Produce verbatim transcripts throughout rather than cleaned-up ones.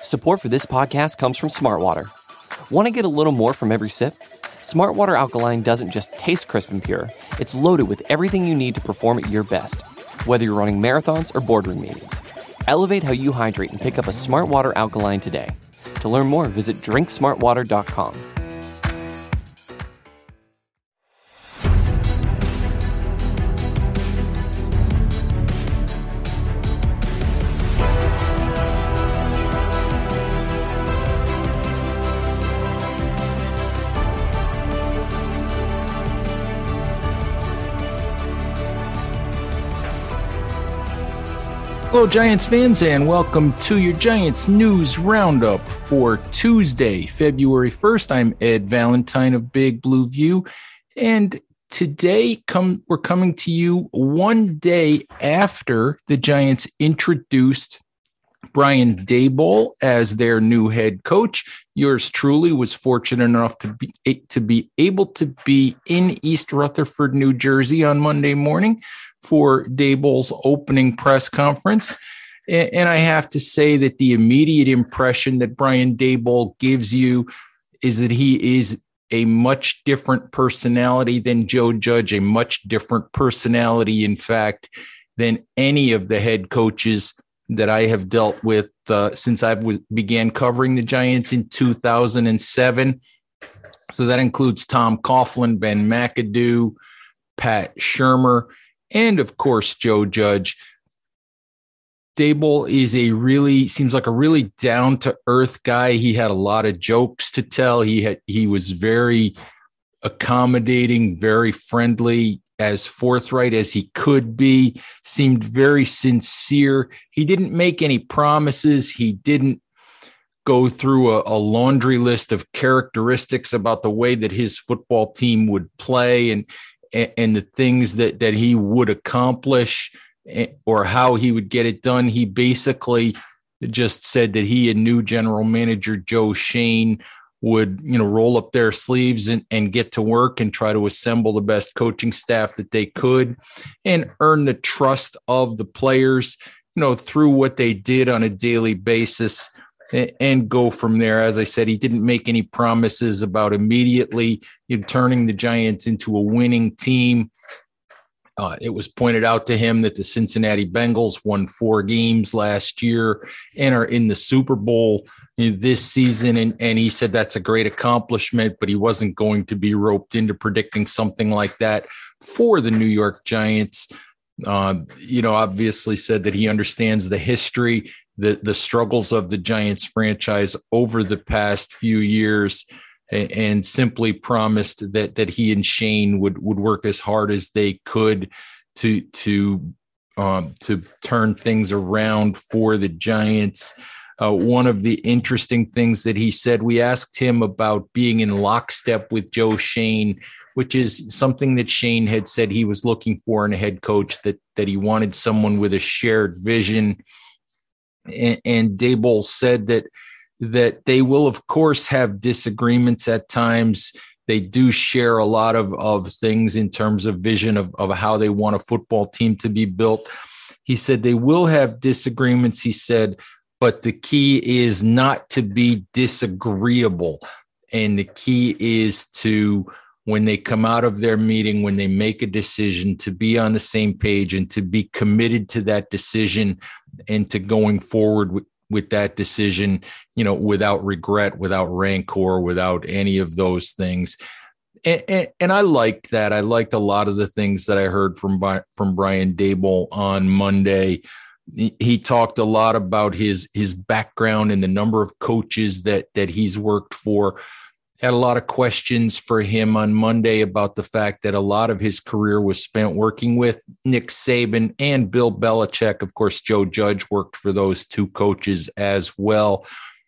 Support for this podcast comes from Smartwater. Want to get a little more from every sip? Smartwater Alkaline doesn't just taste crisp and pure, it's loaded with everything you need to perform at your best, whether you're running marathons or boardroom meetings. Elevate how you hydrate and pick up a Smartwater Alkaline today. To learn more, visit drink smart water dot com. Hello, Giants fans, and welcome to your Giants News Roundup for Tuesday, February first. I'm Ed Valentine of Big Blue View, and today come, we're coming to you one day after the Giants introduced Brian Daboll as their new head coach. Yours truly was fortunate enough to be to be able to be in East Rutherford, New Jersey on Monday morning for Daboll's opening press conference. And I have to say that the immediate impression that Brian Daboll gives you is that he is a much different personality than Joe Judge, a much different personality, in fact, than any of the head coaches that I have dealt with uh, since I w- began covering the Giants in two thousand seven. So that includes Tom Coughlin, Ben McAdoo, Pat Shurmur, and of course, Joe Judge. Daboll is a really, seems like a really down-to-earth guy. He had a lot of jokes to tell. He had, he was very accommodating, very friendly, as forthright as he could be, seemed very sincere. He didn't make any promises. He didn't go through a, a laundry list of characteristics about the way that his football team would play and, and, and the things that, that he would accomplish or how he would get it done. He basically just said that he and new general manager Joe Schoen would, you know, roll up their sleeves and, and get to work and try to assemble the best coaching staff that they could and earn the trust of the players, you know, through what they did on a daily basis and, and go from there. As I said, he didn't make any promises about immediately, you know, turning the Giants into a winning team. Uh, it was pointed out to him that the Cincinnati Bengals won four games last year and are in the Super Bowl this season. And, and he said that's a great accomplishment, but he wasn't going to be roped into predicting something like that for the New York Giants. Uh, you know, obviously said that he understands the history, the, the struggles of the Giants franchise over the past few years, and simply promised that that he and Schoen would would work as hard as they could to to um, to turn things around for the Giants. Uh, one of the interesting things that he said, we asked him about being in lockstep with Joe Schoen, which is something that Schoen had said he was looking for in a head coach, that that he wanted someone with a shared vision. And, and Daboll said that that they will, of course, have disagreements at times. They do share a lot of, of things in terms of vision of, of how they want a football team to be built. He said they will have disagreements, he said, but the key is not to be disagreeable. And the key is to, when they come out of their meeting, when they make a decision, to be on the same page and to be committed to that decision and to going forward with with that decision, you know, without regret, without rancor, without any of those things. And, and, and I liked that. I liked a lot of the things that I heard from, from Brian Daboll on Monday. He, he talked a lot about his, his background and the number of coaches that, that he's worked for. Had a lot of questions for him on Monday about the fact that a lot of his career was spent working with Nick Saban and Bill Belichick. Of course, Joe Judge worked for those two coaches as well.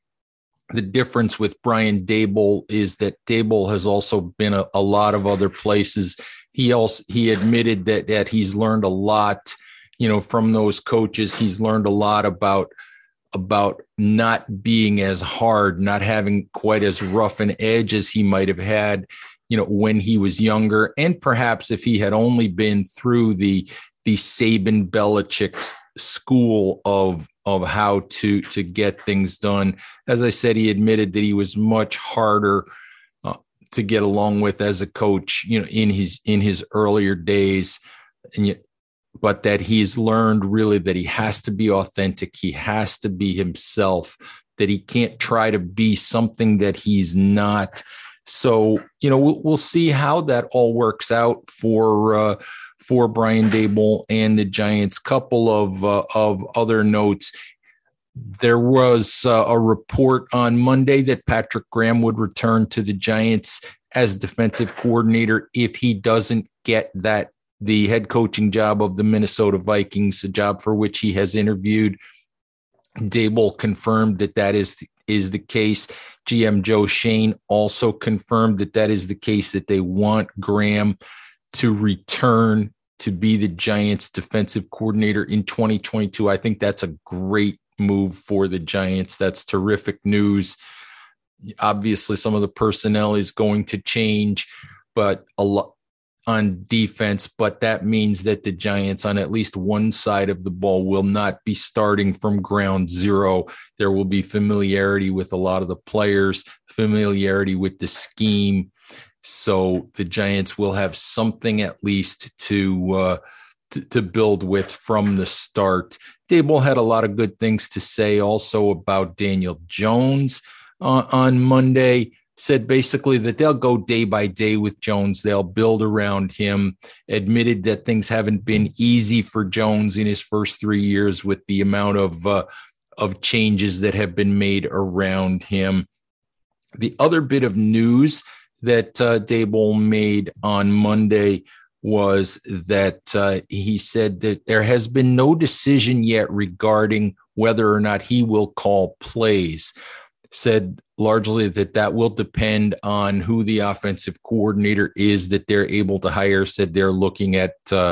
The difference with Brian Daboll is that Daboll has also been a, a lot of other places. He also, he admitted that, that he's learned a lot, you know, from those coaches. He's learned a lot about about not being as hard, not having quite as rough an edge as he might have had, you know, when he was younger. And perhaps if he had only been through the, the Saban Belichick school of of how to to get things done. As I said, he admitted that he was much harder uh, to get along with as a coach, you know, in his in his earlier days, and yet, but that he's learned really that he has to be authentic. He has to be himself, that he can't try to be something that he's not. So, you know, we'll, we'll see how that all works out for uh, for Brian Daboll and the Giants. Couple of uh, of other notes. There was uh, a report on Monday that Patrick Graham would return to the Giants as defensive coordinator if he doesn't get that the head coaching job of the Minnesota Vikings, a job for which he has interviewed. Daboll confirmed that that is is the case. G M Joe Schoen also confirmed that that is the case, that they want Graham to return to be the Giants defensive coordinator in twenty twenty-two. I think that's a great move for the Giants. That's terrific news. Obviously, some of the personnel is going to change, but a lot on defense, but that means that the Giants on at least one side of the ball will not be starting from ground zero. There will be familiarity with a lot of the players, familiarity with the scheme. So the Giants will have something at least to, uh, to, to build with from the start. Daboll had a lot of good things to say also about Daniel Jones uh, on Monday. Said basically that they'll go day by day with Jones. They'll build around him. Admitted that things haven't been easy for Jones in his first three years with the amount of uh, of changes that have been made around him. The other bit of news that uh, Daboll made on Monday was that uh, he said that there has been no decision yet regarding whether or not he will call plays. Said largely that that will depend on who the offensive coordinator is that they're able to hire. Said they're looking at uh,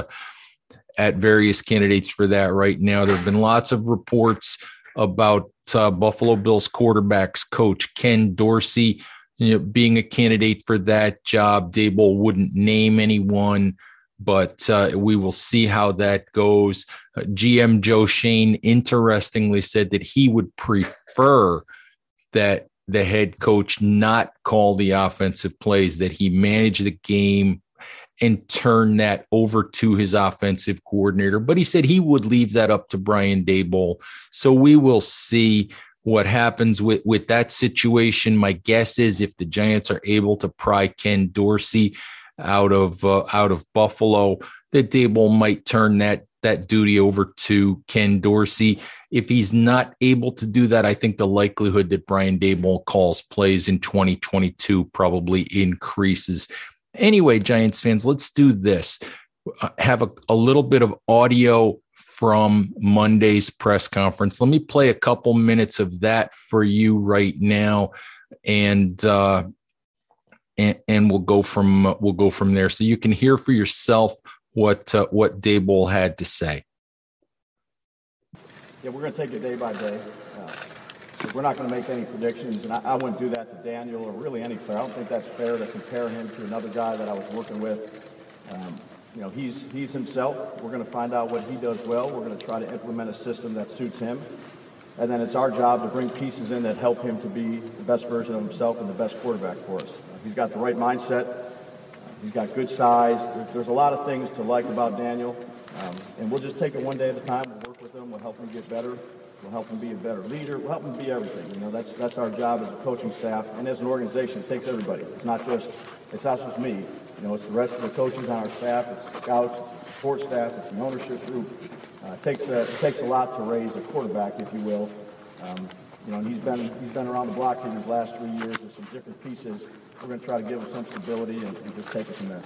at various candidates for that right now. There have been lots of reports about uh, Buffalo Bills quarterbacks coach Ken Dorsey, you know, being a candidate for that job. Daboll wouldn't name anyone, but uh, we will see how that goes. Uh, G M Joe Schoen interestingly said that he would prefer that the head coach not call the offensive plays, that he manage the game and turn that over to his offensive coordinator. But he said he would leave that up to Brian Daboll. So we will see what happens with, with that situation. My guess is if the Giants are able to pry Ken Dorsey out of uh, out of Buffalo, that Daboll might turn that that duty over to Ken Dorsey. If he's not able to do that, I think the likelihood that Brian Daboll calls plays in twenty twenty-two probably increases. Anyway, Giants fans, let's do this. Have a, a little bit of audio from Monday's press conference. Let me play a couple minutes of that for you right now, and uh, and, and we'll go from uh, we'll go from there, so you can hear for yourself what uh, what Daboll had to say. Yeah, we're going to take it day by day. Uh, so we're not going to make any predictions, and I, I wouldn't do that to Daniel or really any player. I don't think that's fair to compare him to another guy that I was working with. Um, you know, he's he's himself. We're going to find out what he does well. We're going to try to implement a system that suits him. And then it's our job to bring pieces in that help him to be the best version of himself and the best quarterback for us. Uh, he's got the right mindset. Uh, he's got good size. There, there's a lot of things to like about Daniel. Um, and we'll just take it one day at a time. We'll work with him. We'll help him get better. We'll help him be a better leader. We'll help him be everything. You know, that's that's our job as a coaching staff and as an organization. It takes everybody. It's not just it's not just me. You know, it's the rest of the coaches on our staff. It's the scouts. It's the support staff. It's the ownership group. Uh, it takes a, it takes a lot to raise a quarterback, if you will. Um, you know, and he's been he's been around the block in his last three years with some different pieces. We're going to try to give him some stability and, and just take it from there.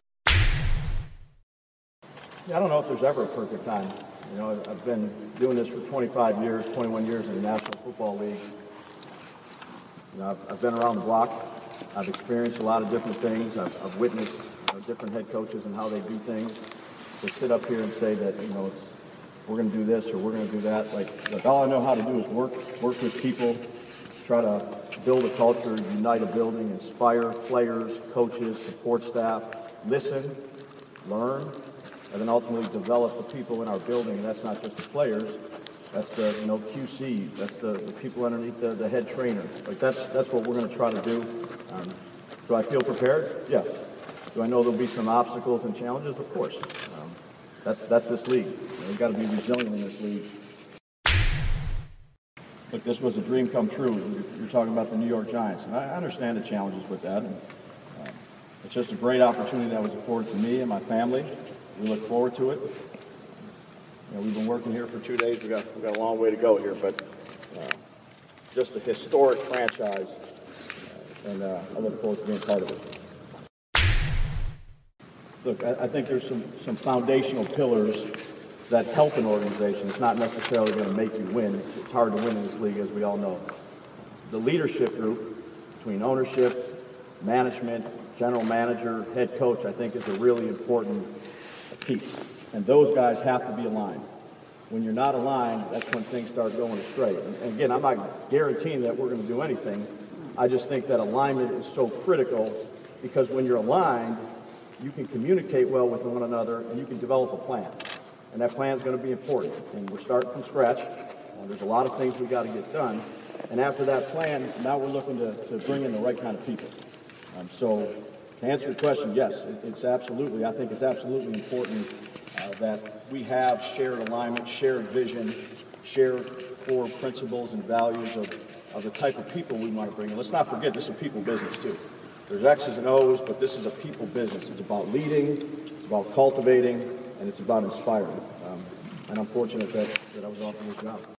Yeah, I don't know if there's ever a perfect time. You know, I've been doing this for twenty-five years, twenty-one years in the National Football League. You know, I've, I've been around the block. I've experienced a lot of different things. I've, I've witnessed you know, different head coaches and how they do things. To sit up here and say that, you know, it's we're going to do this or we're going to do that. Like, like all I know how to do is work, work with people, try to build a culture, unite a building, inspire players, coaches, support staff, listen, learn, and then ultimately develop the people in our building. And that's not just the players, that's the, you know, Q Cs, that's the, the people underneath the, the head trainer. Like that's that's what we're going to try to do. Um, do I feel prepared? Yes. Do I know there'll be some obstacles and challenges? Of course. Um, that's that's this league. You know, we've got to be resilient in this league. Look, this was a dream come true. You're talking about the New York Giants, and I understand the challenges with that. And, um, it's just a great opportunity that was afforded to me and my family. We look forward to it. You know, we've been working here for two days. We got we got a long way to go here, but uh, just a historic franchise, uh, and uh, I look forward to being part of it. Look, I, I think there's some some foundational pillars that help an organization. It's not necessarily going to make you win. It's, it's hard to win in this league, as we all know. The leadership group between ownership, management, general manager, head coach, I think is a really important piece. And those guys have to be aligned. When you're not aligned, that's when things start going astray. And, and again, I'm not guaranteeing that we're going to do anything. I just think that alignment is so critical, because when you're aligned, you can communicate well with one another and you can develop a plan. And that plan is going to be important. And we're starting from scratch. Uh, there's a lot of things we got to get done. And after that plan, now we're looking to, to bring in the right kind of people. Um, so to answer your question, yes, it, it's absolutely, I think it's absolutely important uh, that we have shared alignment, shared vision, shared core principles and values of, of the type of people we want to bring in. Let's not forget, this is a people business too. There's X's and O's, but this is a people business. It's about leading, it's about cultivating, and it's about inspiring. Um, and I'm fortunate that, that I was offered this job.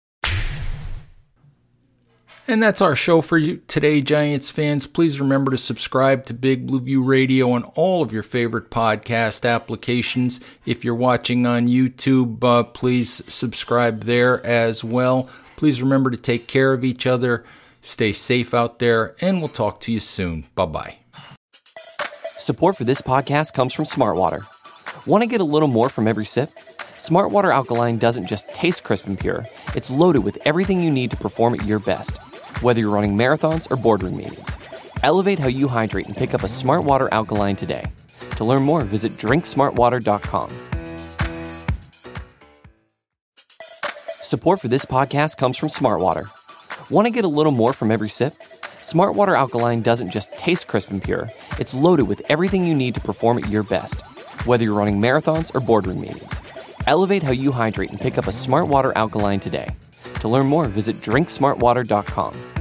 And that's our show for you today, Giants fans. Please remember to subscribe to Big Blue View Radio on all of your favorite podcast applications. If you're watching on YouTube, uh, please subscribe there as well. Please remember to take care of each other. Stay safe out there, and we'll talk to you soon. Bye-bye. Support for this podcast comes from Smartwater. Want to get a little more from every sip? Smartwater Alkaline doesn't just taste crisp and pure. It's loaded with everything you need to perform at your best, whether you're running marathons or boardroom meetings. Elevate how you hydrate and pick up a Smartwater Alkaline today. To learn more, visit drink smart water dot com. Support for this podcast comes from Smartwater. Want to get a little more from every sip? Smartwater Alkaline doesn't just taste crisp and pure. It's loaded with everything you need to perform at your best, whether you're running marathons or boardroom meetings. Elevate how you hydrate and pick up a Smartwater Alkaline today. To learn more, visit drink smart water dot com.